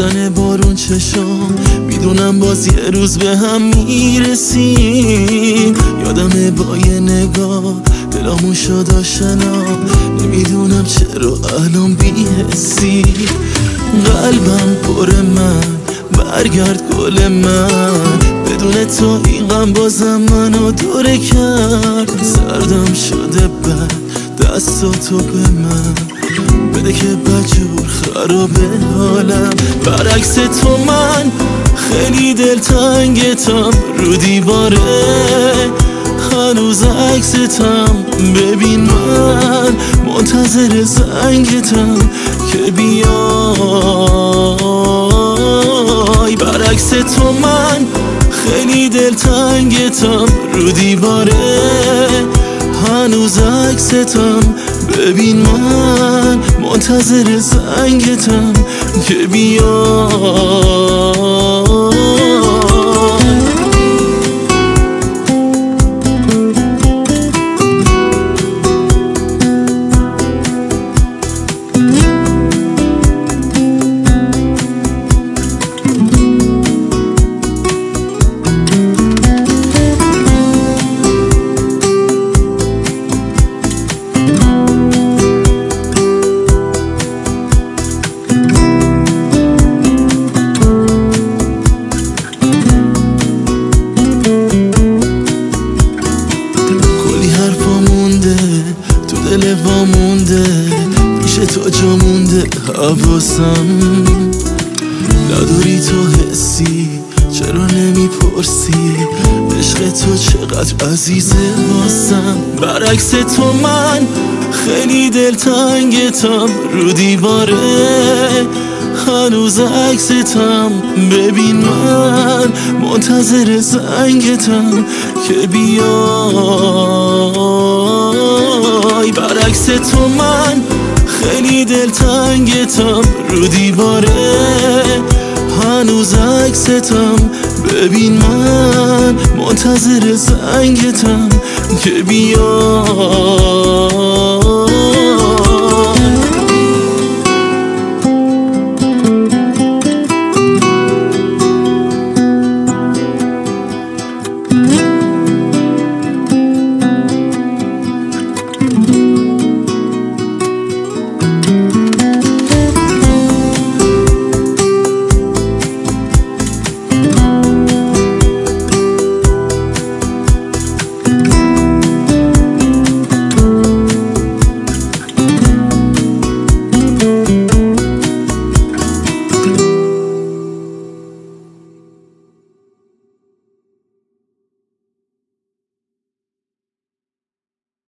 میزنه بارون چشام، میدونم باز یه روز به هم میرسیم. یادمه با یه نگاه دلامون شد آشنا، نمیدونم چرا الان بی‌حسی. قلبم پر من برگرد گل من، بدون تو این غم بازم منو دوره کرد. سردم شده بد دستاتو به من بده که بجور خرابه حالم. برعکس تو من خیلی دلتنگتم، رو دیواره هنوز عکستم. ببین من منتظر زنگتم که بیای. برعکس تو من خیلی دلتنگتم، رو دیواره هنوز عکستم. ببین من منتظر زنگتم که بیای. دل وامونده پیش تو جا مونده حواسم. نداری تو حسی چرا نمیپرسی عشق تو چقدر عزیزه واسم. برعکس تو من خیلی دلتنگتم، رو دیواره هنوز عکستم. ببین من منتظر زنگتم که بیای. برعکس تو من خیلی دلتنگتم، رو دیواره هنوز عکستم. ببین من منتظر زنگتم که بیای.